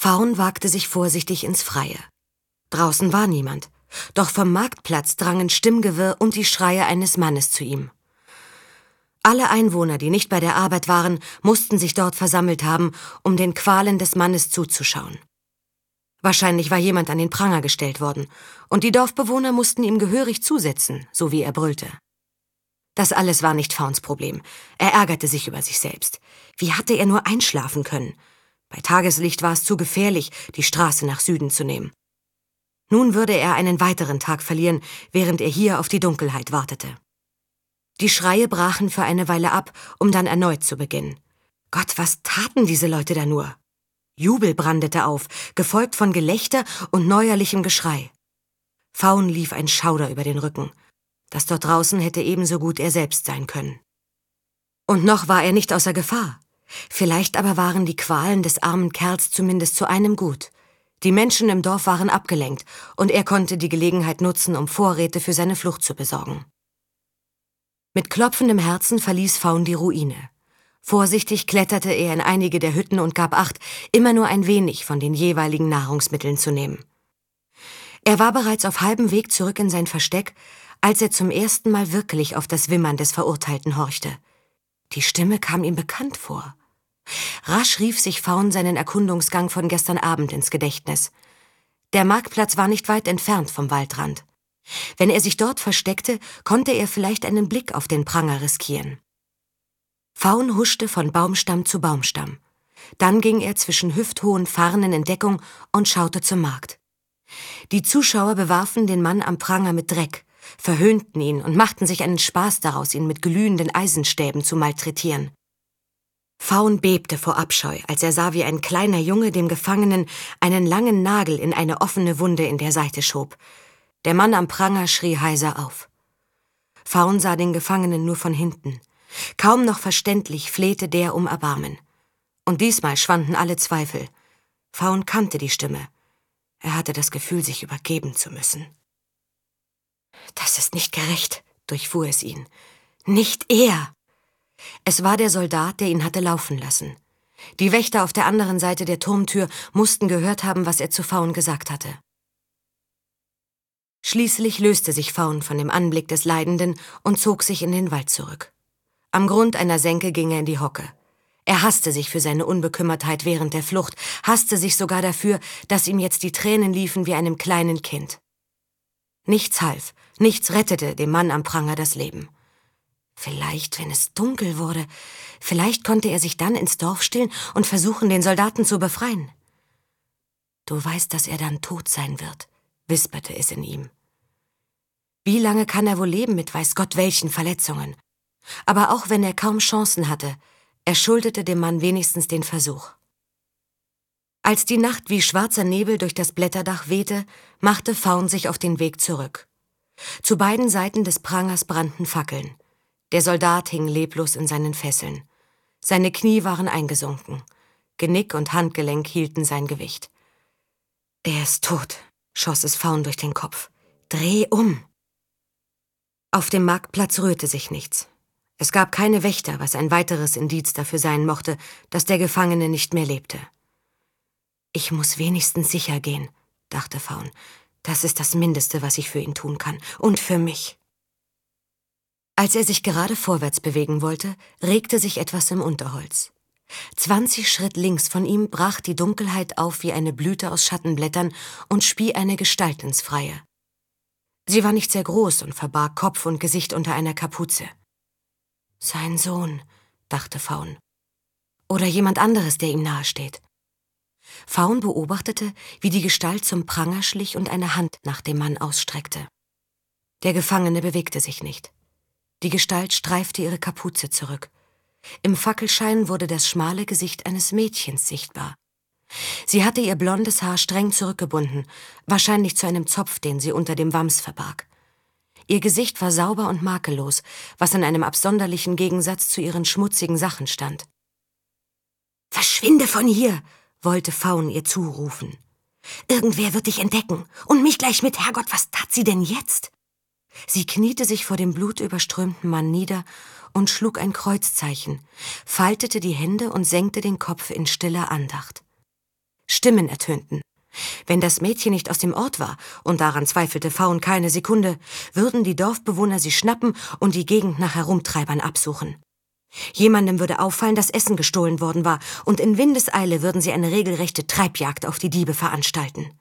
Faun wagte sich vorsichtig ins Freie. Draußen war niemand, doch vom Marktplatz drangen Stimmgewirr und die Schreie eines Mannes zu ihm. Alle Einwohner, die nicht bei der Arbeit waren, mussten sich dort versammelt haben, um den Qualen des Mannes zuzuschauen. Wahrscheinlich war jemand an den Pranger gestellt worden, und die Dorfbewohner mussten ihm gehörig zusetzen, so wie er brüllte. Das alles war nicht Fauns Problem. Er ärgerte sich über sich selbst. Wie hatte er nur einschlafen können? Bei Tageslicht war es zu gefährlich, die Straße nach Süden zu nehmen. Nun würde er einen weiteren Tag verlieren, während er hier auf die Dunkelheit wartete. Die Schreie brachen für eine Weile ab, um dann erneut zu beginnen. Gott, was taten diese Leute da nur? Jubel brandete auf, gefolgt von Gelächter und neuerlichem Geschrei. Faun lief ein Schauder über den Rücken. Das dort draußen hätte ebenso gut er selbst sein können. Und noch war er nicht außer Gefahr. Vielleicht aber waren die Qualen des armen Kerls zumindest zu einem gut. Die Menschen im Dorf waren abgelenkt, und er konnte die Gelegenheit nutzen, um Vorräte für seine Flucht zu besorgen. Mit klopfendem Herzen verließ Faun die Ruine. Vorsichtig kletterte er in einige der Hütten und gab Acht, immer nur ein wenig von den jeweiligen Nahrungsmitteln zu nehmen. Er war bereits auf halbem Weg zurück in sein Versteck, als er zum ersten Mal wirklich auf das Wimmern des Verurteilten horchte. Die Stimme kam ihm bekannt vor. Rasch rief sich Faun seinen Erkundungsgang von gestern Abend ins Gedächtnis. Der Marktplatz war nicht weit entfernt vom Waldrand. Wenn er sich dort versteckte, konnte er vielleicht einen Blick auf den Pranger riskieren. Faun huschte von Baumstamm zu Baumstamm. Dann ging er zwischen hüfthohen Farnen in Deckung und schaute zum Markt. Die Zuschauer bewarfen den Mann am Pranger mit Dreck, verhöhnten ihn und machten sich einen Spaß daraus, ihn mit glühenden Eisenstäben zu malträtieren. Faun bebte vor Abscheu, als er sah, wie ein kleiner Junge dem Gefangenen einen langen Nagel in eine offene Wunde in der Seite schob. Der Mann am Pranger schrie heiser auf. Faun sah den Gefangenen nur von hinten. Kaum noch verständlich flehte der um Erbarmen. Und diesmal schwanden alle Zweifel. Faun kannte die Stimme. Er hatte das Gefühl, sich übergeben zu müssen. »Das ist nicht gerecht«, durchfuhr es ihn. »Nicht er!« Es war der Soldat, der ihn hatte laufen lassen. Die Wächter auf der anderen Seite der Turmtür mussten gehört haben, was er zu Faun gesagt hatte. Schließlich löste sich Faun von dem Anblick des Leidenden und zog sich in den Wald zurück. Am Grund einer Senke ging er in die Hocke. Er hasste sich für seine Unbekümmertheit während der Flucht, hasste sich sogar dafür, dass ihm jetzt die Tränen liefen wie einem kleinen Kind. Nichts half, nichts rettete dem Mann am Pranger das Leben. Vielleicht, wenn es dunkel wurde, vielleicht konnte er sich dann ins Dorf stehlen und versuchen, den Soldaten zu befreien. »Du weißt, dass er dann tot sein wird«, wisperte es in ihm. Wie lange kann er wohl leben mit weiß Gott welchen Verletzungen? Aber auch wenn er kaum Chancen hatte, er schuldete dem Mann wenigstens den Versuch. Als die Nacht wie schwarzer Nebel durch das Blätterdach wehte, machte Faun sich auf den Weg zurück. Zu beiden Seiten des Prangers brannten Fackeln. Der Soldat hing leblos in seinen Fesseln. Seine Knie waren eingesunken. Genick und Handgelenk hielten sein Gewicht. »Er ist tot«, schoss es Faun durch den Kopf. »Dreh um!« Auf dem Marktplatz rührte sich nichts. Es gab keine Wächter, was ein weiteres Indiz dafür sein mochte, dass der Gefangene nicht mehr lebte. »Ich muss wenigstens sicher gehen«, dachte Faun. »Das ist das Mindeste, was ich für ihn tun kann. Und für mich.« Als er sich gerade vorwärts bewegen wollte, regte sich etwas im Unterholz. 20 Schritt links von ihm brach die Dunkelheit auf wie eine Blüte aus Schattenblättern und spie eine Gestalt ins Freie. Sie war nicht sehr groß und verbarg Kopf und Gesicht unter einer Kapuze. »Sein Sohn«, dachte Faun. »Oder jemand anderes, der ihm nahesteht.« Faun beobachtete, wie die Gestalt zum Pranger schlich und eine Hand nach dem Mann ausstreckte. Der Gefangene bewegte sich nicht. Die Gestalt streifte ihre Kapuze zurück. Im Fackelschein wurde das schmale Gesicht eines Mädchens sichtbar. Sie hatte ihr blondes Haar streng zurückgebunden, wahrscheinlich zu einem Zopf, den sie unter dem Wams verbarg. Ihr Gesicht war sauber und makellos, was in einem absonderlichen Gegensatz zu ihren schmutzigen Sachen stand. »Verschwinde von hier«, wollte Faun ihr zurufen. »Irgendwer wird dich entdecken und mich gleich mit. Herrgott, was tat sie denn jetzt?« Sie kniete sich vor dem blutüberströmten Mann nieder und schlug ein Kreuzzeichen, faltete die Hände und senkte den Kopf in stiller Andacht. Stimmen ertönten. Wenn das Mädchen nicht aus dem Ort war, und daran zweifelte Faun keine Sekunde, würden die Dorfbewohner sie schnappen und die Gegend nach Herumtreibern absuchen. Jemandem würde auffallen, dass Essen gestohlen worden war, und in Windeseile würden sie eine regelrechte Treibjagd auf die Diebe veranstalten.